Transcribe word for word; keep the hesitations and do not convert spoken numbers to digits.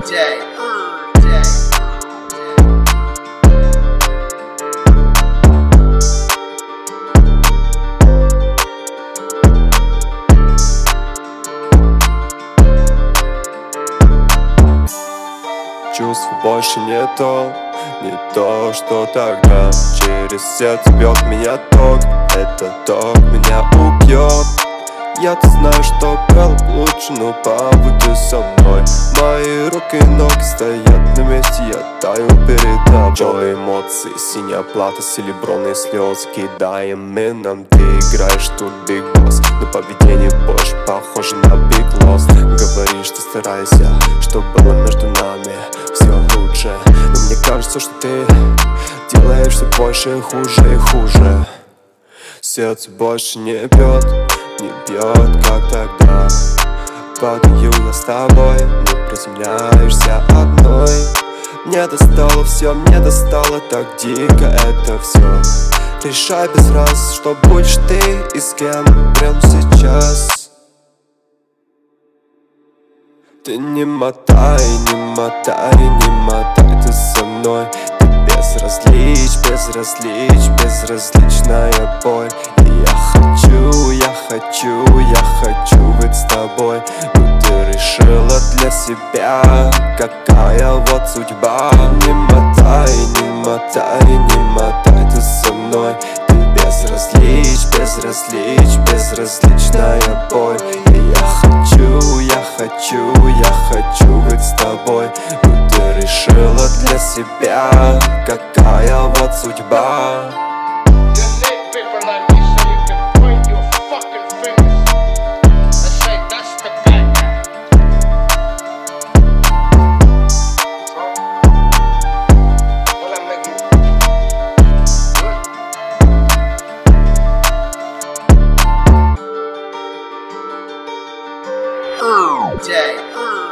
Day. Чувств больше не то, не то, что тогда. Через сердце бьет меня ток, этот ток меня убьет. Я-то знаю, что было б лучше, но побудь ты со мной. Мои руки и ноги стоят на месте, я таю перед тобой. Черные эмоции, синяя плата, серебряные слезы кидаем мы нам. Ты играешь тут биг босс, но поведение больше похоже на биг лосс. Говоришь, ты старайся, что было между нами все лучше, но мне кажется, что ты делаешь все больше и хуже и хуже. Сердце больше не бьет, не бьет, как тогда. Падаю я с тобой, не приземляешься одной. Мне достало все, мне достало так дико это все. Решай без раз, что будешь ты и с кем прямо сейчас. Ты не мотай, не мотай, не мотай ты со мной. Ты безразлич, безразлич, безразличная боль. И я хочу, я хочу, я хочу быть с тобой. Но ты решила для себя, какая вот судьба. Не мотай, не мотай, не мотай ты со мной. Ты безразлич, безразлич, безразличная боль. И я хочу, я хочу, я хочу быть с тобой. Но ты решила для себя, какая вот судьба. Day.